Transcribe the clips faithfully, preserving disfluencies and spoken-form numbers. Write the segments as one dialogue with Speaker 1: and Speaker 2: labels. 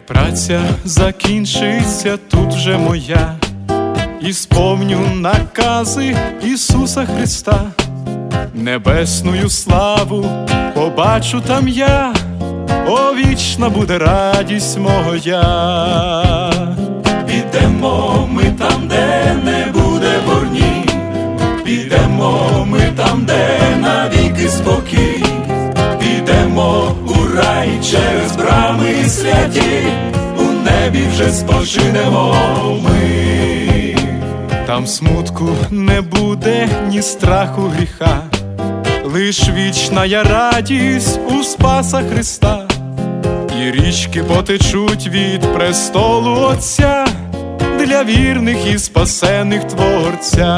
Speaker 1: праця закінчиться тут вже моя, і сповню накази Ісуса Христа. Небесною славу побачу там я, о, вічна буде радість моя. Підемо ми там, де не буде борні, підемо ми там, де навіки спокій, підемо у рай через брами святі, у небі вже спочинемо ми. Там смутку не буде, ні страху, гріха, лиш вічна я радість у Спаса Христа. І річки потечуть від престолу Отця для вірних і спасених Творця.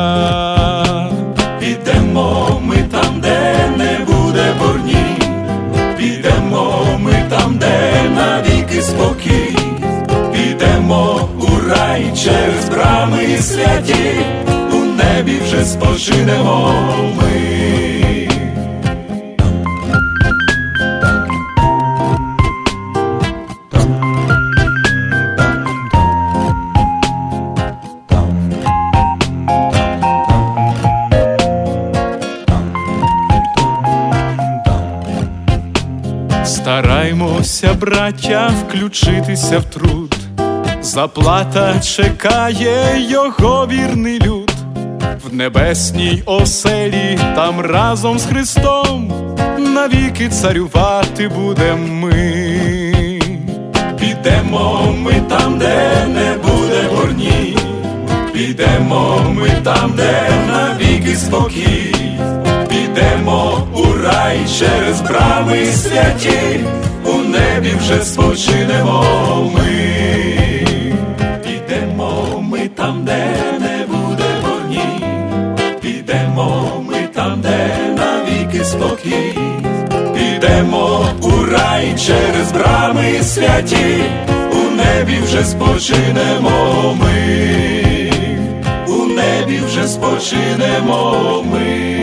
Speaker 1: Підемо ми там, де не буде борні, підемо ми там, де навіки спокій, підемо у рай через брами святі, у небі вже спочинемо ми. Стараймося, браття, включитися в труд, заплата чекає його вірний люд. В небесній оселі там разом з Христом навіки царювати будем ми. Підемо ми там, де не буде борні, підемо ми там, де навіки спокій, підемо у рай через брами святі, у небі вже спочинемо ми. Підемо ми там, де не буде борні, підемо ми там, де навіки спокій, підемо у рай через брами святі, у небі вже спочинемо ми, у небі вже спочинемо ми.